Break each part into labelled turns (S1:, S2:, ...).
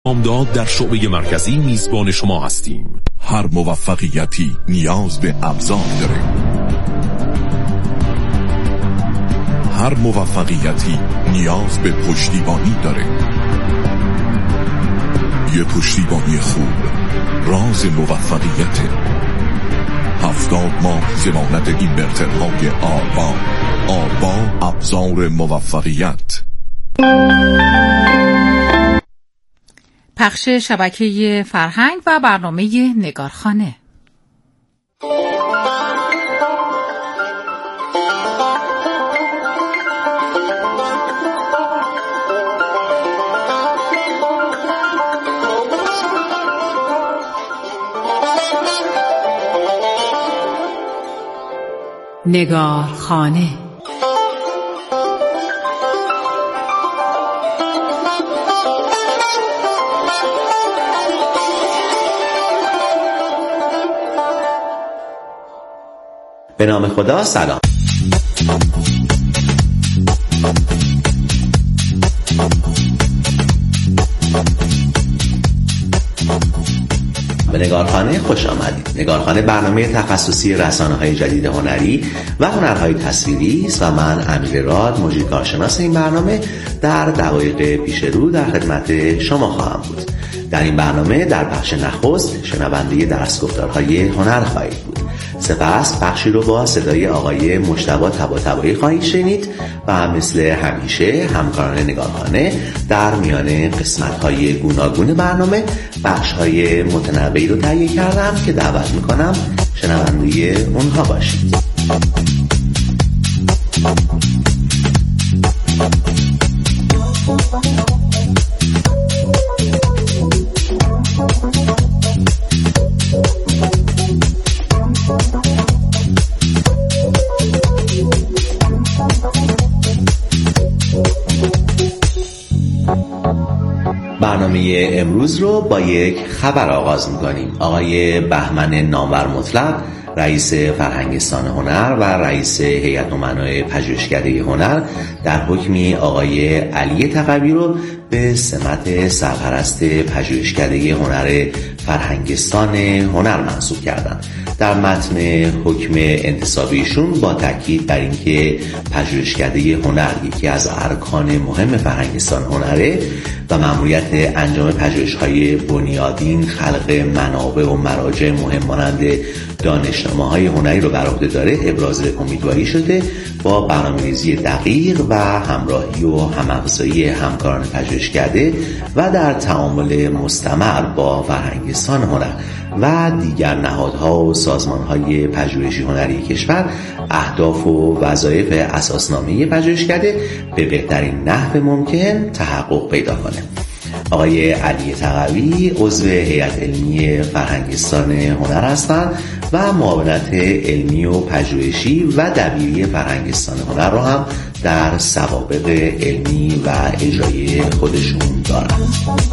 S1: امداد در شعبه مرکزی میزبان شما هستیم. هر موفقیتی نیاز به ابزار داره. هر موفقیتی نیاز به پشتیبانی داره. یه پشتیبانی خوب راز موفقیته. 70 ماه ضمانت اینورترهای آربا ابزار موفقیت.
S2: پخش شبکه فرهنگ و برنامه نگارخانه. نگارخانه.
S3: به نام خدا. سلام. به نگارخانه خوش آمدید. نگارخانه برنامه تخصصی رسانه‌های جدید هنری و هنرهای تصویری است و من امیر راد، مجری کارشناس این برنامه، در دقایق پیش رو در خدمت شما خواهم بود. در این برنامه در بخش نخست شنونده درس گفتارهای هنر خواهید بود. سپس بخشی رو با صدای آقای مجتبی طباطبایی خواهید شنید و مثل همیشه همکاران نگارخانه در میان قسمت‌های گوناگون برنامه بخش‌های متنوعی رو تهیه کردم که دعوت می‌کنم شنونده اونها باشید. برنامه امروز رو با یک خبر آغاز می‌کنیم. آقای بهمن نامور مطلق، رئیس فرهنگستان هنر و رئیس هیئت امنای پژوهشکده هنر، در حکمی آقای علی تقوی رو به سمت سرپرست پژوهشکده هنر فرهنگستان هنر منصوب کردند. در متن حکم انتصابیشون با تاکید بر اینکه پژوهشکده هنر یکی از ارکان مهم فرهنگستان هنره و مأموریت انجام پژوهش‌های بنیادین، خلق منابع و مراجع مهم مانند دانشنامه‌های هنری رو بر عهده داره، ابراز امیدواری شده با برنامه‌ریزی دقیق و همراهی و هم‌افزایی همکاران پژوهشکده و در تعامل مستمر با فرهنگستان هنر و دیگر نهادها و سازمان‌های پژوهشی هنری کشور اهداف و وظایف اساسنامه پژوهشکده به بهترین نحو ممکن تحقق پیدا کنه. آقای علی تقوی عضو هیئت علمی فرهنگستان هنر هستند و معاونت علمی و پژوهشی و دبیری فرهنگستان هنر رو هم در سوابق علمی و اجرایی خودشون دارند.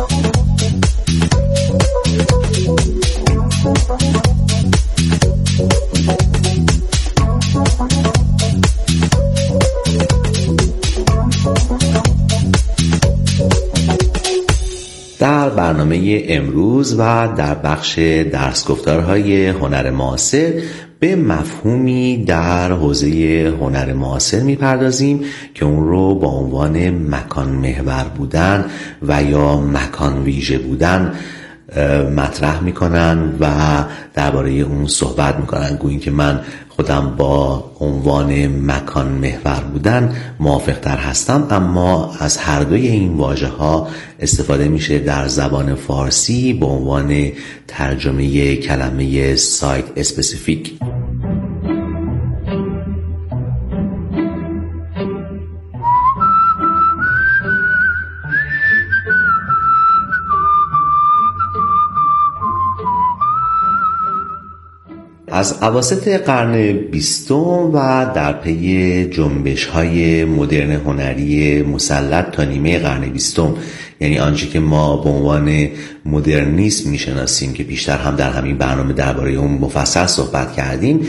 S3: در برنامه امروز و در بخش درس گفتارهای هنر معاصر به مفهومی در حوزه هنر معاصر میپردازیم که اون رو با عنوان مکان محور بودن و یا مکان ویژه بودن مطرح میکنن و درباره اون صحبت میکنن. گویی که من خودم با عنوان مکان محور بودن موافق تر هستم، اما از هر دوی این واژه ها استفاده میشه در زبان فارسی به عنوان ترجمه کلمه سایت اسپسیفیک. از اواسط قرن 20 و در پی جنبش‌های مدرن هنری مسلط تا نیمه قرن 20، یعنی آنچه که ما به عنوان مدرنیسم میشناسیم که بیشتر هم در همین برنامه درباره اون مفصل صحبت کردیم،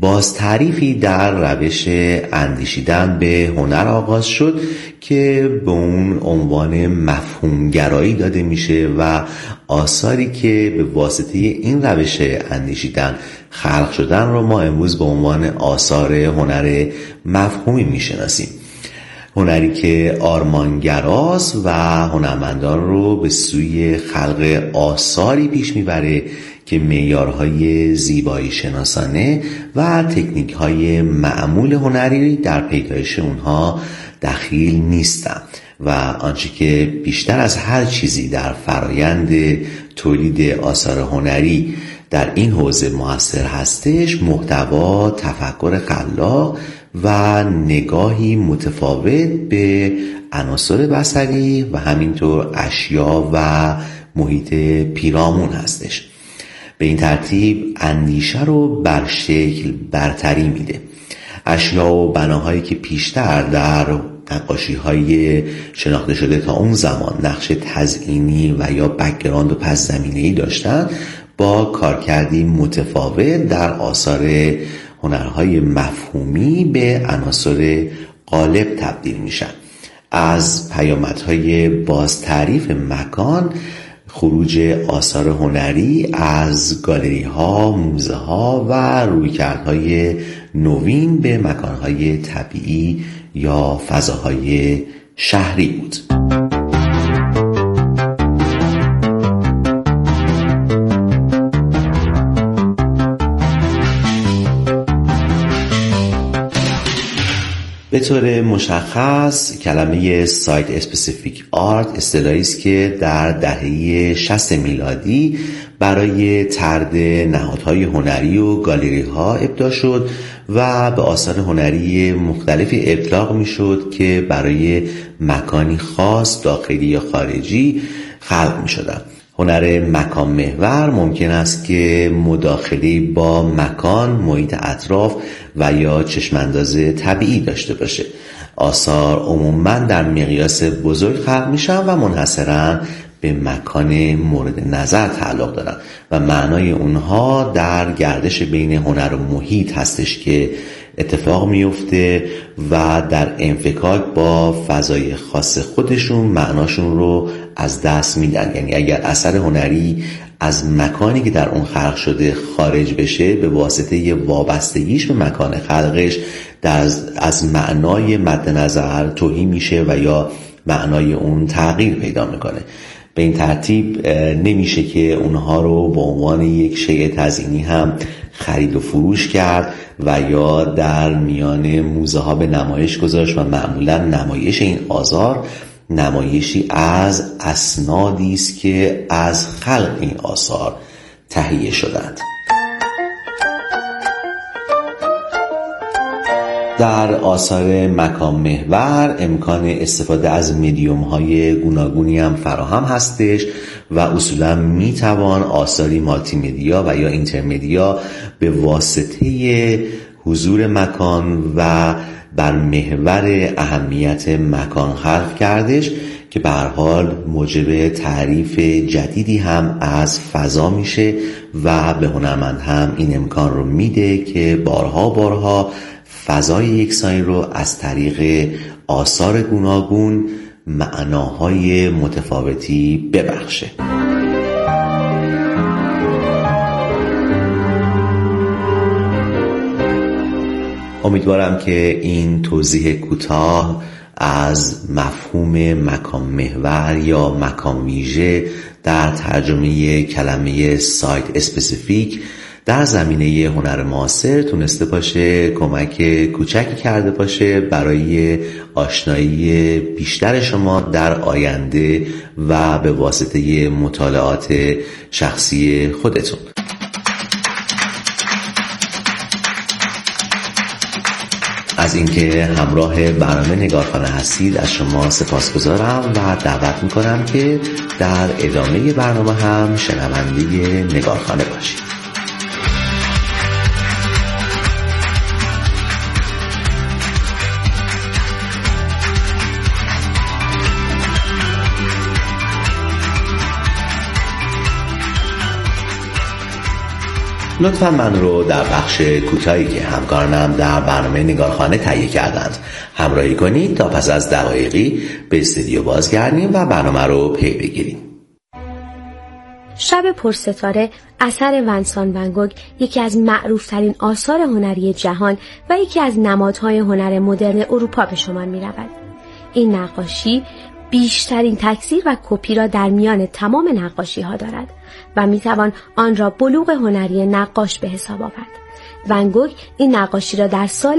S3: باز تعریفی در روش اندیشیدن به هنر آغاز شد که به اون عنوان مفهومگرایی داده میشه و آثاری که به واسطه این روش اندیشیدن خلق شدن رو ما امروز به عنوان آثار هنر مفهومی میشناسیم. هنری که آرمانگراست و هنرمندان رو به سوی خلق آثاری پیش میبره که معیارهای زیبایی شناسانه و تکنیک‌های معمول هنری در پیدایش اونها دخیل نیستند و آنچه که بیشتر از هر چیزی در فرایند تولید آثار هنری در این حوزه مؤثر هستش، محتوا، تفکر خلاق و نگاهی متفاوت به عناصر بصری و همینطور اشیا و محیط پیرامون هستش. به این ترتیب اندیشه رو بر شکل برتری میده. اشیا و بناهایی که پیشتر در نقاشی‌های شناخته شده تا اون زمان نقش تزئینی و یا بک‌گراند و پس زمینه‌ای داشتن، با کارکردی متفاوت در آثار هنرهای مفهومی به عناصر غالب تبدیل میشن. از پیامدهای باز تعریف مکان، خروج آثار هنری از گالری ها، موزه ها و رویکردهای نوین به مکانهای طبیعی یا فضاهای شهری بود. به طور مشخص کلمه سایت اسپسیفیک آرت اصطلاحی است که در دهه 60 میلادی برای طرد نهادهای هنری و گالری ها ابداع شد و به آثار هنری مختلفی اطلاق می شد که برای مکانی خاص داخلی یا خارجی خلق می شدند. هنر مکان محور ممکن است که مداخله با مکان، محیط اطراف و یا چشمانداز طبیعی داشته باشه. آثار عموماً در مقیاس بزرگ خلق میشن و منحصراً به مکان مورد نظر تعلق دارن و معنای اونها در گردش بین هنر و محیط هستش که اتفاق میفته و در انفکاک با فضای خاص خودشون معناشون رو از دست میدن. یعنی اگر اثر هنری از مکانی که در اون خلق شده خارج بشه، به واسطه وابستگیش به مکان خلقش از معنای مد نظر تهی میشه و یا معنای اون تغییر پیدا میکنه. به این ترتیب نمیشه که اونها رو به عنوان یک شیء تزئینی هم خرید و فروش کرد و یا در میان موزه ها به نمایش گذاشت و معمولا نمایش این آثار نمایشی از اسنادی است که از خلق این آثار تهیه شدند. در آثار مکان محور امکان استفاده از مدیوم های گوناگونی هم فراهم هستش و اصولا میتوان آثاری مالتی مدیا و یا اینترمدیا به واسطه حضور مکان و بر محور اهمیت مکان خلق کردش که به هر حال موجب تعریف جدیدی هم از فضا میشه و به هنرمند هم این امکان رو میده که بارها فضای یکسانی رو از طریق آثار گوناگون معناهای متفاوتی ببخشه. امیدوارم که این توضیح کوتاه از مفهوم مکان محور یا مکان ویژه در ترجمه کلمه سایت اسپسیفیک در زمینه هنر معاصر تونسته باشه کمک کوچکی کرده باشه برای آشنایی بیشتر شما در آینده و به واسطه مطالعات شخصی خودتون. از اینکه همراه برنامه نگارخانه هستید از شما سپاسگزارم و دعوت میکنم که در ادامه برنامه هم شنونده نگارخانه باشید. لطفاً من رو در بخش کوتاهی که همکارانم در برنامه نگارخانه تهیه کردند همراهی کنید تا پس از دقایقی به استودیو بازگردیم و برنامه رو پی بگیریم.
S4: شب پرستاره اثر ونسان ون گوگ یکی از معروفترین آثار هنری جهان و یکی از نمادهای هنر مدرن اروپا به شمار می رود. این نقاشی بیشترین تکثیر و کپی را در میان تمام نقاشی ها دارد و می توان آن را بلوغ هنری نقاش به حساب آورد. ون گوگ این نقاشی را در سال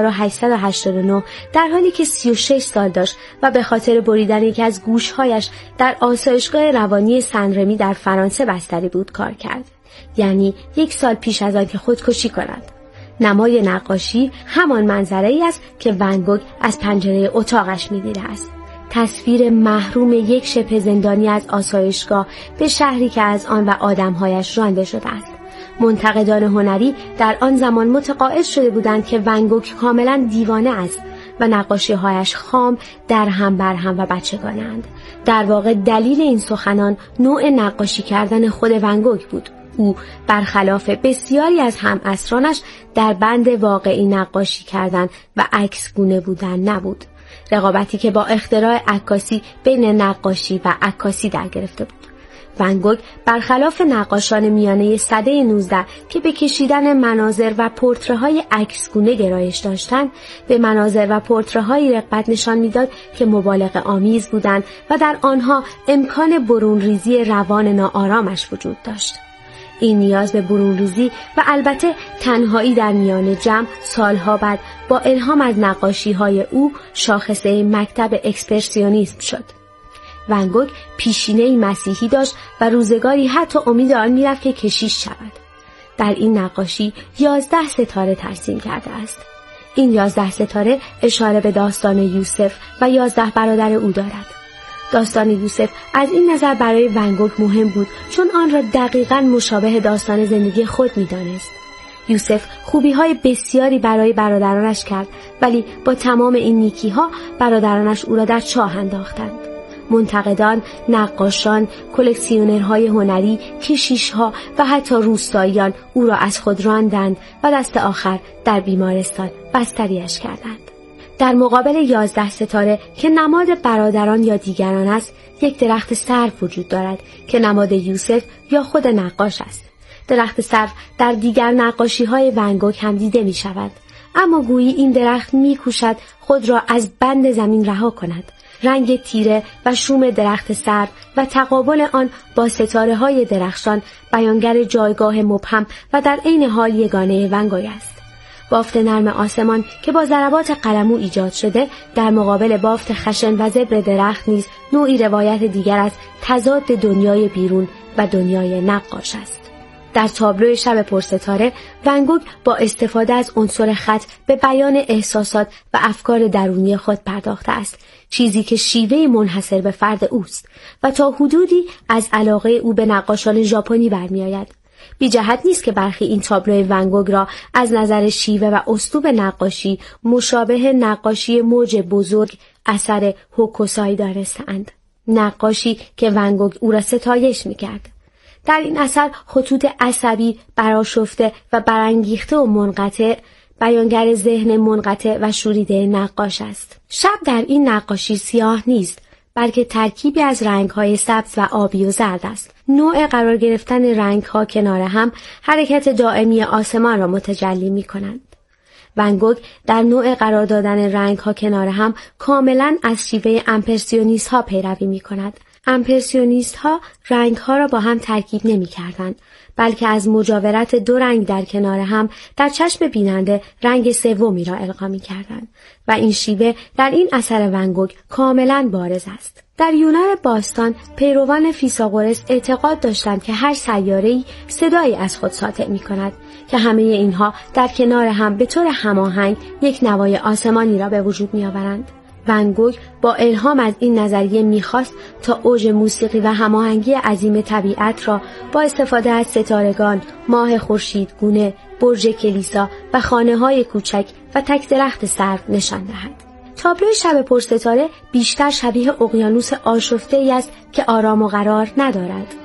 S4: 1889 در حالی که 36 سال داشت و به خاطر بریدن یکی از گوشهایش در آسایشگاه روانی سن رمی در فرانسه بستری بود کار کرد. یعنی 1 سال پیش از آن که خودکشی کند. نمای نقاشی همان منظره‌ای است که ون گوگ از پنجره اتاقش می‌دیده است. تصویر محروم یک شبه زندانی از آسایشگاه به شهری که از آن و آدم‌هایش رانده شده است. منتقدان هنری در آن زمان متقاعد شده بودند که ون گوگ کاملا دیوانه است و نقاشی‌هایش خام، در هم بر هم و بچگانه‌اند. در واقع دلیل این سخنان نوع نقاشی کردن خود ون گوگ بود. او برخلاف بسیاری از همعصرانش در بند واقعی نقاشی کردن و عکس گونه بودن نبود. رقابتی که با اختراع عکاسی بین نقاشی و عکاسی در گرفته بود. ون گوگ برخلاف نقاشان میانه سده 19 که به کشیدن مناظر و پورتره‌های عکسگونه گرایش داشتند، به مناظر و پورتره‌های رغبت نشان می‌داد که مبالغه آمیز بودند و در آنها امکان برونریزی روان ناآرامش وجود داشت. این نیاز به برونریزی و البته تنهایی در میان جمع سالها بعد با الهام از نقاشی‌های او شاخصه مکتب اکسپرسیونیسم شد. ون گوگ پیشینه‌ای مسیحی داشت و روزگاری حتی امید آن می‌رفت که کشیش شود. در این نقاشی 11 ستاره ترسیم کرده است. این 11 ستاره اشاره به داستان یوسف و 11 برادر او دارد. داستان یوسف از این نظر برای ون گوگ مهم بود چون آن را دقیقاً مشابه داستان زندگی خود می‌دانست. یوسف خوبی‌های بسیاری برای برادرانش کرد، ولی با تمام این نیکی‌ها برادرانش او را در چاه انداختند. منتقدان، نقاشان، کلکسیونرهای هنری، کشیش‌ها و حتی روستاییان او را از خود راندند و دست آخر در بیمارستان بستریش کردند. در مقابل 11 ستاره که نماد برادران یا دیگران است، یک درخت سرو وجود دارد که نماد یوسف یا خود نقاش است. درخت سرو در دیگر نقاشی‌های ون گوگ هم دیده می‌شود، اما گویی این درخت می‌کوشد خود را از بند زمین رها کند. رنگ تیره و شوم درخت سرو و تقابل آن با ستاره‌های درخشان بیانگر جایگاه مبهم و در عین حال یگانه ون گوگ است. بافت نرم آسمان که با ضربات قلمو ایجاد شده در مقابل بافت خشن و زبر درخت نیز نوعی روایت دیگر از تضاد دنیای بیرون و دنیای نقاش است. در تابلو شب پرستاره ون گوگ با استفاده از عنصر خط به بیان احساسات و افکار درونی خود پرداخته است، چیزی که شیوه منحصر به فرد اوست و تا حدودی از علاقه او به نقاشان ژاپنی برمیآید. بی جهت نیست که برخی این تابلوی ون گوگ را از نظر شیوه و اسلوب نقاشی مشابه نقاشی موج بزرگ اثر هوکوسای دانستند. نقاشی که ون گوگ او را ستایش می‌کرد. در این اثر خطوط عصبی، برآشفته و برانگیخته و منقطع بیانگر ذهن منقطع و شوریده نقاش است. شب در این نقاشی سیاه نیست، بلکه ترکیبی از رنگ‌های سبز و آبی و زرد است. نوع قرار گرفتن رنگ‌ها کنار هم حرکت دائمی آسمان را متجلی می‌کنند. ون گوگ در نوع قرار دادن رنگ‌ها کنار هم کاملاً از شیوه امپرسیونیست‌ها پیروی می‌کند. امپرسیونیست‌ها رنگ‌ها را با هم ترکیب نمی‌کردند، بلکه از مجاورت 2 رنگ در کنار هم در چشم بیننده رنگ سومی را القا می‌کردند و این شیوه در این اثر ون گوگ کاملاً بارز است. در یونان باستان پیروان فیثاغورس اعتقاد داشتند که هر سیاره‌ای صدایی از خود ساطع می‌کند که همه اینها در کنار هم به طور هماهنگ یک نوای آسمانی را به وجود می‌آورند. ون گوگ با الهام از این نظریه می‌خواست تا اوج موسیقی و هماهنگی عظیم طبیعت را با استفاده از ستارگان، ماه خورشیدگونه، برج کلیسا و خانه‌های کوچک و تک درخت سرو نشان دهد. تابلوی شب پرستاره بیشتر شبیه اقیانوس آشفته‌ای است که آرام و قرار ندارد.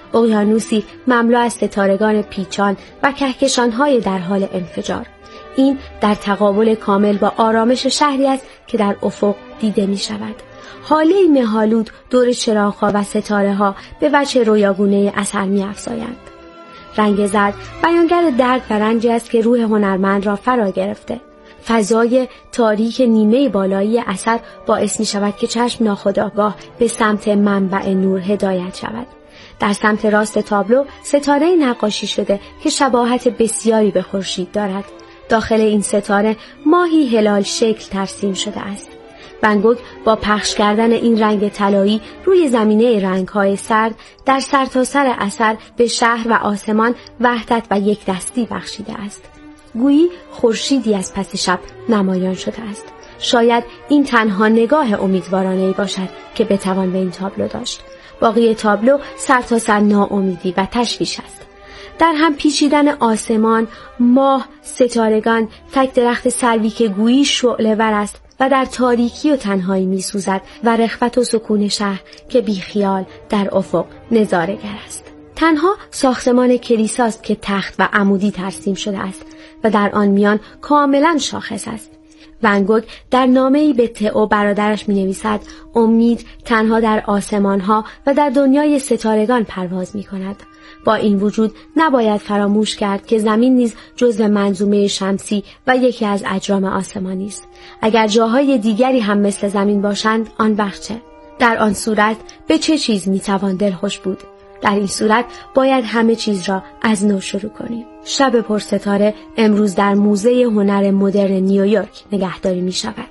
S4: اقیانوسی مملو از ستارگان پیچان و کهکشان‌های در حال انفجار. این در تقابل کامل با آرامش شهری است که در افق دیده می شود. حاله مه‌آلود دور چراغ‌ها و ستاره‌ها به وجه رویاگونه اثر می‌افزایند. رنگ زرد بیانگر درد و رنجی است که روح هنرمند را فرا گرفته. فضای تاریک نیمه بالایی اثر باعث می‌شود که چشم ناخودآگاه به سمت منبع نور هدایت شود. در سمت راست تابلو ستاره نقاشی شده که شباهت بسیاری به خورشید دارد. داخل این ستاره ماهی هلال شکل ترسیم شده است. ون گوگ با پخش کردن این رنگ طلایی روی زمینه رنگ‌های سرد در سرتاسر اثر به شهر و آسمان وحدت و یک دستی بخشیده است. گویی خورشیدی از پس شب نمایان شده است. شاید این تنها نگاه امیدوارانه‌ای باشد که بتوان به این تابلو داشت. باقی تابلو سرتاسر ناامیدی و تشویش است. در هم پیچیدن آسمان، ماه، ستارگان، تک درخت سروی که گویی شعله‌ور است و در تاریکی و تنهایی می‌سوزد و رخوت و سکون شهر که بیخیال در افق نظاره‌گر است. تنها ساختمان کلیساست که تخت و عمودی ترسیم شده است و در آن میان کاملا شاخص است. ون گوگ در نامه‌ای به تئو برادرش می‌نویسد امید تنها در آسمان‌ها و در دنیای ستارگان پرواز می‌کند. با این وجود نباید فراموش کرد که زمین نیز جزو منظومه شمسی و یکی از اجرام آسمانی است. اگر جاهای دیگری هم مثل زمین باشند آن وقت چه؟ در آن صورت به چه چیز میتوان دلخوش بود؟ در این صورت باید همه چیز را از نو شروع کنیم. شب پرستاره امروز در موزه هنر مدرن نیویورک نگهداری می شود.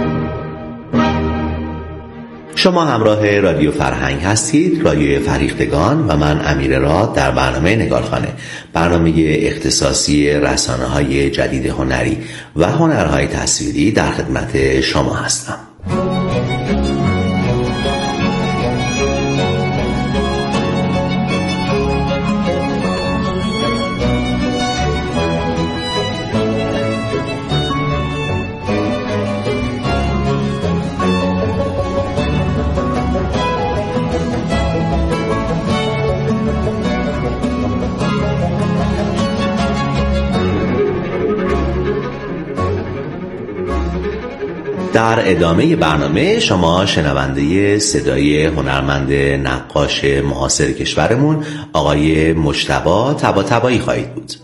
S3: شما همراه رادیو فرهنگ هستید، رادیو فریختگان و من امیر راد در برنامه نگارخانه، برنامه اختصاصی رسانه‌های جدید هنری و هنرهای تصویری در خدمت شما هستم. در ادامه برنامه شما شنونده صدای هنرمند نقاش معاصر کشورمون آقای مجتبی طباطبایی خواهید بود.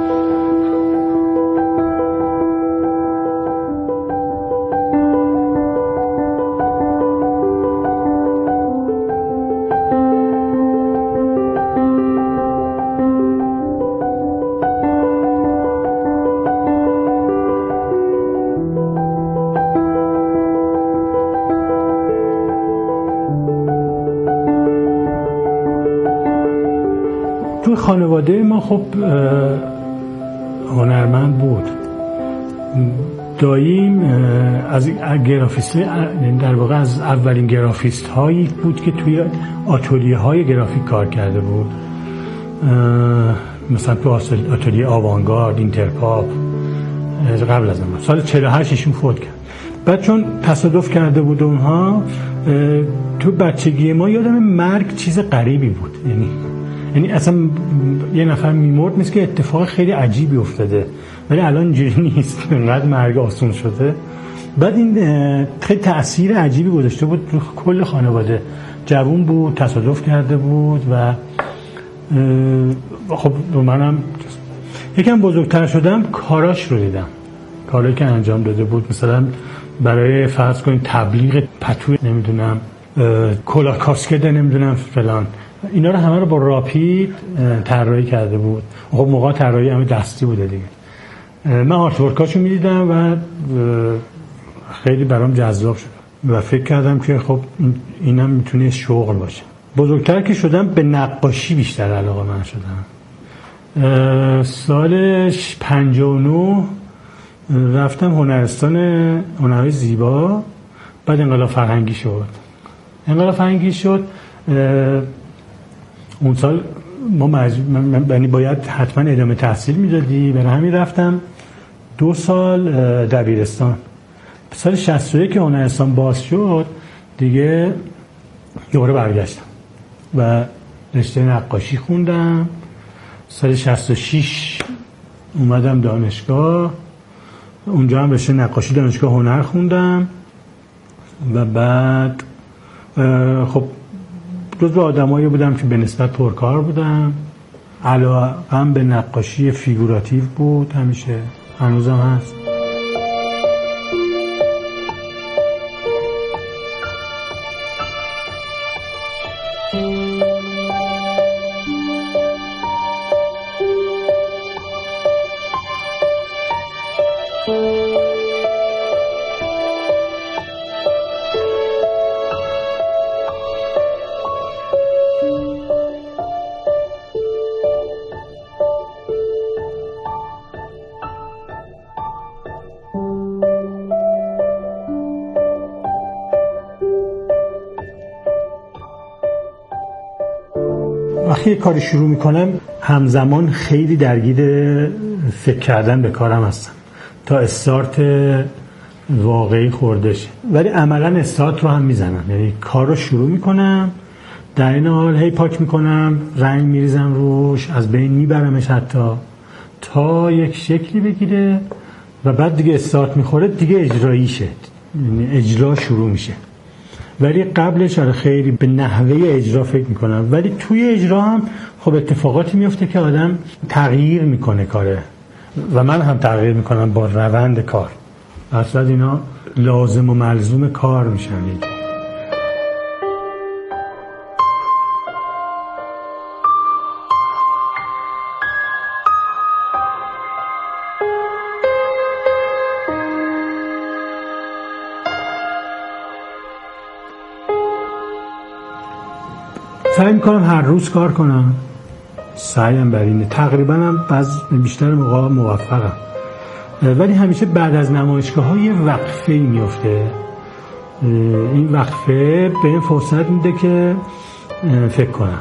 S5: تو خانواده ما خب هنرمند بود. داییم از گرافیست، در واقع از اولین گرافیست هایی بود که توی آتلیه های گرافیک کار کرده بود، مثلا تو آتلیه آوانگارد، اینترپاپ. قبل از اون سال 48 ایشون فوت کرد. بعد چون تصادف کرده بود اونها، تو بچگی ما یادم مرگ چیز غریبی بود. یعنی اصلا یه نفر میمرد مثل که اتفاق خیلی عجیبی افتاده، ولی الان اینجوری نیست، انقدر مرگ آسون شده. بعد این خیلی تأثیر عجیبی گذاشته بود تو کل خانواده. جوون بود، تصادف کرده بود و خب منم یکم بزرگتر شدم کاراش رو دیدم، کارایی که انجام داده بود. مثلا برای فرض کنید تبلیغ پتو، نمیدونم کلاه کاسکت، نمیدونم فلان، اینا رو همه رو با راپید طراحی کرده بود. خب موقع طراحی همه دستی بوده دیگه. من آرت ورکاشو می‌دیدم و خیلی برام جذاب شد و فکر کردم که خب اینم میتونه شغل باشه. بزرگتر که شدم به نقاشی بیشتر علاقه من شدم. سال 59 رفتم هنرستان هنرهای زیبا. بعد انقلاب فرهنگی شد. اون سال ما یعنی باید حتما ادامه تحصیل میدادی، برای همین رفتم 2 سال دبیرستان. سال 61 که هنرستان باز شد دیگه دوباره برگشتم و رشته نقاشی خوندم. سال 66 اومدم دانشگاه، اونجا هم رشته نقاشی دانشگاه هنر خوندم و بعد خب جزو آدمایی بودم که به نسبت پرکار بودم. علاقه‌ام به نقاشی فیگوراتیو بود، همیشه، هنوزم هست. وقتی یه کاری شروع میکنم همزمان خیلی درگیر فکر کردن به کارم هستم تا استارت واقعی خوردش، ولی عملا استارت رو هم میزنم. یعنی کار رو شروع میکنم، در این حال هی پاک میکنم، رنگ میریزم روش، از بین میبرمش حتی تا یک شکلی بگیره و بعد دیگه استارت میخوره، دیگه اجراییشه، یعنی اجرا شروع میشه. ولی قبلش خیلی به نحوه اجرا فکر میکنم، ولی توی اجرا هم خب اتفاقاتی میفته که آدم تغییر میکنه کاره و من هم تغییر میکنم با روند کار. اصلا اینا لازم و ملزوم کار میشن. سعی میکنم هر روز کار کنم، سعیم بر اینه. تقریبا هم بیشتر موقع موفقم، ولی همیشه بعد از نمایشگاه‌ها یه وقفه‌ای میفته. این وقفه به این فرصت میده که فکر کنم.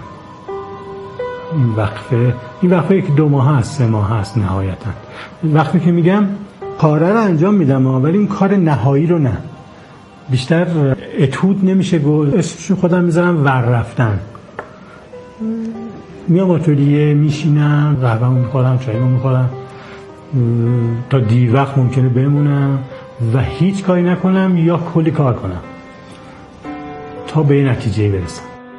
S5: این وقفه یک 2 ماه هست، 3 ماه هست نهایتا. وقتی که میگم کاره رو انجام میدم ولی این کار نهایی رو نه، بیشتر اتود نمیشه گفت، اسمشو خودم میذارم ور رفتن. میام آتلیه، میشینم، قهوه‌مو میخورم، چایمو میخورم، تا دیر وقت ممکنه بمونم و هیچ کاری نکنم یا کلی کار کنم تا به نتیجه برسم.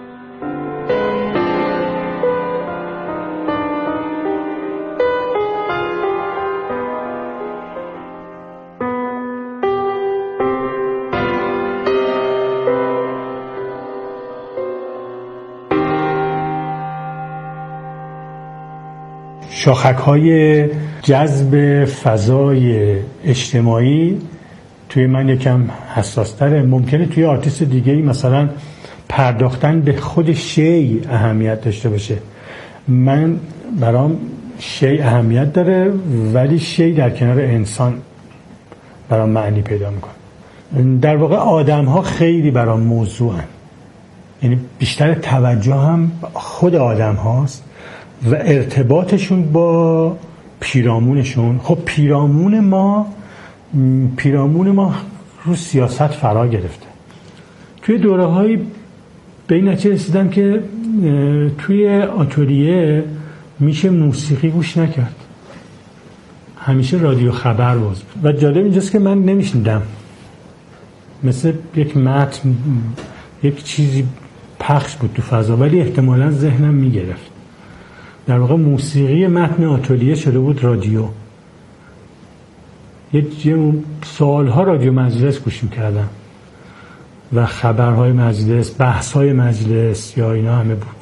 S5: شاخک‌های جذب فضای اجتماعی توی من یکم حساس‌تره. ممکنه توی آرتیست دیگه‌ای مثلا پرداختن به خود شی اهمیت داشته باشه. من برام شی اهمیت داره، ولی شی در کنار انسان برام معنی پیدا میکنه. در واقع آدم‌ها خیلی برام موضوعن، یعنی بیشتر توجه هم خود آدم هاست و ارتباطشون با پیرامونشون. خب پیرامون ما رو سیاست فرا گرفته. توی دوره‌های به این نتیجه رسیدم که توی آتلیه میشه موسیقی گوش نکرد، همیشه رادیو خبر باز بود. و جالب اینجاست که من نمیشنیدم، مثل یک متن، یک چیزی پخش بود تو فضا، ولی احتمالاً ذهنم میگرفت. در واقع موسیقی متن آتلیه شده بود رادیو. یه سالها رادیو مجلس گوش میکردم و خبرهای مجلس، بحثهای مجلس یا اینا همه بود.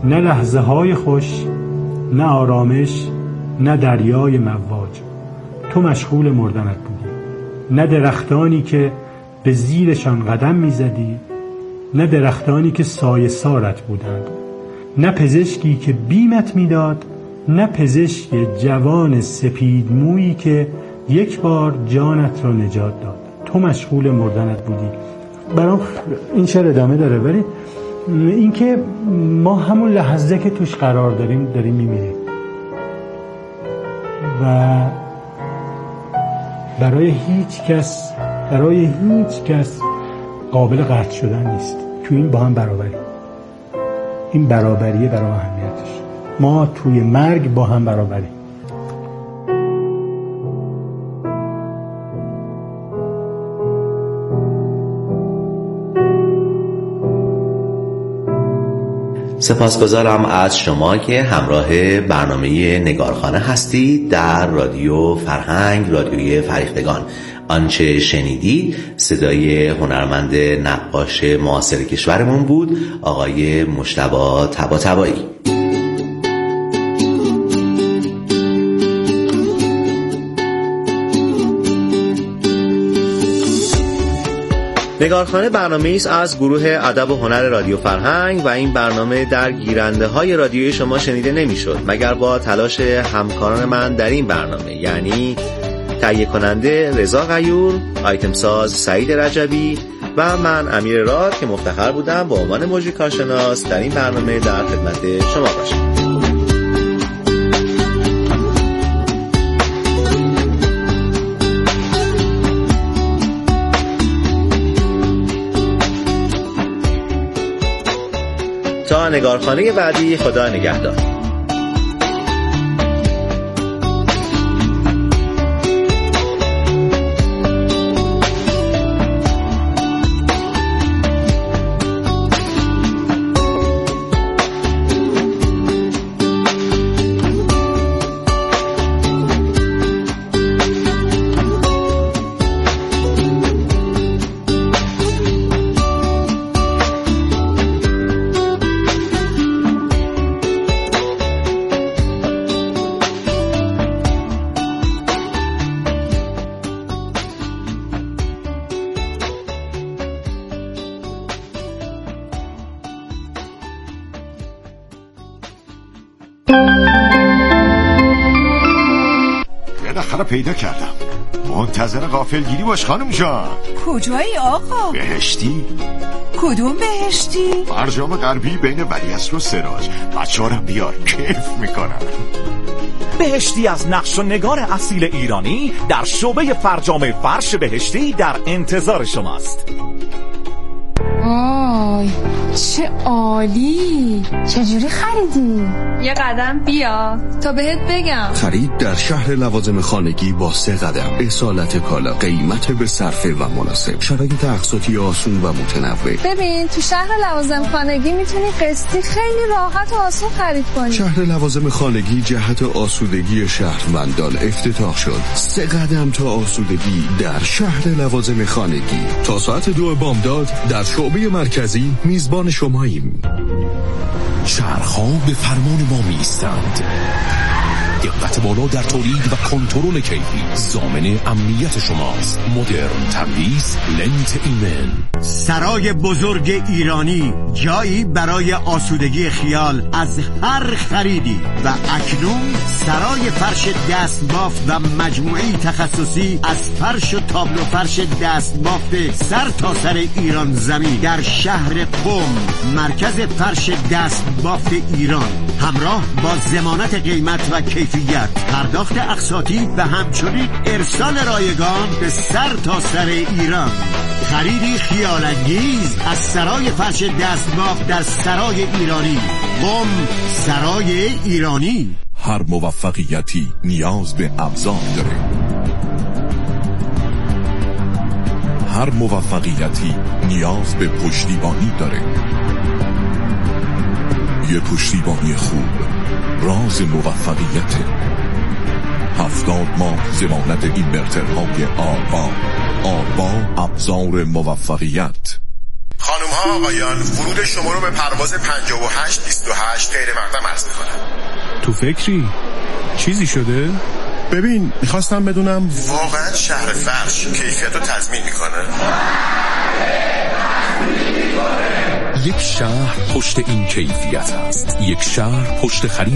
S5: نه لحظه های خوش، نه آرامش، نه دریای مواج. تو مشغول مردنت بودی. نه درختانی که به زیرشان قدم میزدی، نه درختانی که سایه سارت بودند، نه پزشکی که بیمت میداد، نه پزشک جوان سپید مویی که یک بار جانت را نجات داد. تو مشغول مردنت بودی. برام این شعر ادامه داره، ولی این که ما همون لحظه که توش قرار داریم میمیریم و برای هیچ کس قابل قطع شدن نیست. تو این با هم برابری، این برابریه برای اهمیتش. ما توی مرگ با هم برابریم.
S3: سپاسگزارم از شما که همراه برنامه نگارخانه هستید در رادیو فرهنگ، رادیوی فرهیختگان. آنچه شنیدید صدای هنرمند نقاش معاصر کشورمون بود، آقای مجتبی طباطبایی. نگارخانه برنامه‌ای است از گروه ادب و هنر رادیو فرهنگ و این برنامه در گیرنده‌های رادیویی شما شنیده نمی‌شد مگر با تلاش همکاران من در این برنامه، یعنی تهیه کننده رضا غیور، آیتم ساز سعید رجبی و من امیر راد که مفتخر بودم به عنوان مجری کارشناس در این برنامه در خدمت شما باشم. تا نگارخانه بعدی، خدا نگهدار.
S6: بالاخره پیدا کردم. منتظر غافلگیری باش خانم جان.
S7: کجایی آقا؟
S6: بهشتی.
S7: کدوم بهشتی؟
S6: فرجام غربی بین ولیعصر و سراج. بچه‌هارم بیار، کیف میکنم.
S8: بهشتی از نقش و نگار اصیل ایرانی در شعبه فرجام فرش بهشتی در انتظار شماست.
S9: آی چه عالی! چجوری خریدی؟
S10: یه قدم بیا تا بهت بگم.
S1: خرید در شهر لوازم خانگی با 3 قدم. اصالت کالا، قیمت به صرفه و مناسب، شرایط اقساطی آسون و متنوع.
S10: ببین تو شهر لوازم خانگی میتونی قسطی خیلی راحت و آسون خرید کنی.
S1: شهر لوازم خانگی جهت آسودگی شهروندان افتتاح شد. 3 قدم تا آسودگی در شهر لوازم خانگی. تا ساعت 2 بامداد در شعبه مرکزی میزبان شماییم. شهرها به فرمان ما میستند. دقت بالا در تولید و کنترل کیفی ضامن امنیت شماست. مدرن تمیز لنت ایمن.
S11: سرای بزرگ ایرانی، جایی برای آسودگی خیال از هر خریدی. و اکنون سرای فرش دستبافت و مجموعی تخصصی از فرش و تابلو فرش دستبافت سر تا سر ایران زمین در شهر قم، مرکز فرش دستبافت ایران، همراه با ضمانت قیمت و کیفیت، پرداخت اقساطی و همچنین ارسال رایگان به سر تا سر ایران. خریدی خیال‌انگیز از سرای فرش دستبافت در سرای ایرانی. قم، سرای ایرانی.
S1: هر موفقیتی نیاز به ابزار داره. هر موفقیتی نیاز به پشتیبانی داره. یه پشتیبانی خوب راز موفقیته. 70 ماه ضمانت اینورترهای آربا. آربا ابزار موفقیت.
S6: خانم
S12: ها آقایان، ورود شما رو به پرواز 5828 غیر مقدم عرض می‌کنم.
S1: تو فکری؟ چیزی شده؟
S12: ببین میخواستم بدونم واقعا شهر فرش کیفیت رو تضمین میکنه؟
S1: یک شهر پشت این کیفیت است. یک شهر پشت خرید